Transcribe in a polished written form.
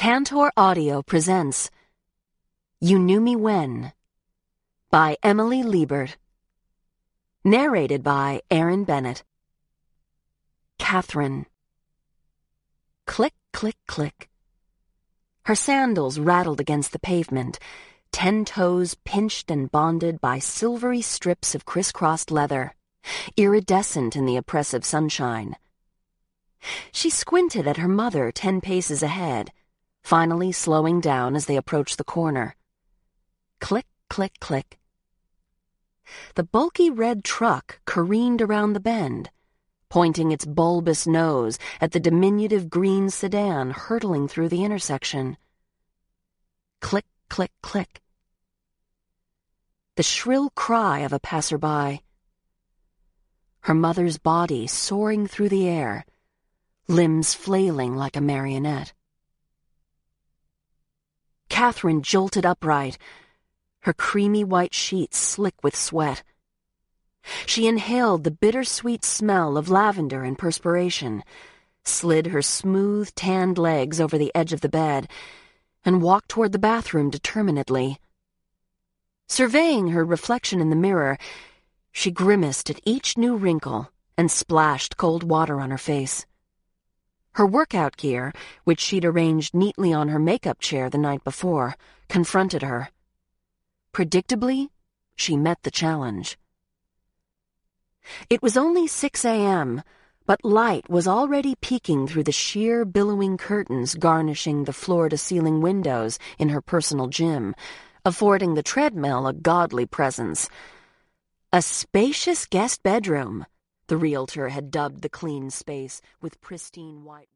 Tantor Audio presents You Knew Me When by Emily Liebert. Narrated by Aaron Bennett. Catherine. Click, click, click. Her sandals rattled against the pavement, 10 toes pinched and bonded by silvery strips of crisscrossed leather, iridescent in the oppressive sunshine. She squinted at her mother 10 paces ahead, finally slowing down as they approached the corner. Click, click, click. The bulky red truck careened around the bend, pointing its bulbous nose at the diminutive green sedan hurtling through the intersection. Click, click, click. The shrill cry of a passerby. Her mother's body soaring through the air, limbs flailing like a marionette. Catherine jolted upright, her creamy white sheets slick with sweat. She inhaled the bittersweet smell of lavender and perspiration, slid her smooth, tanned legs over the edge of the bed, and walked toward the bathroom determinedly. Surveying her reflection in the mirror, she grimaced at each new wrinkle and splashed cold water on her face. Her workout gear, which she'd arranged neatly on her makeup chair the night before, confronted her. Predictably, she met the challenge. It was only 6 a.m., but light was already peeking through the sheer, billowing curtains garnishing the floor-to-ceiling windows in her personal gym, affording the treadmill a godly presence. A spacious guest bedroom, the realtor had dubbed the clean space with pristine white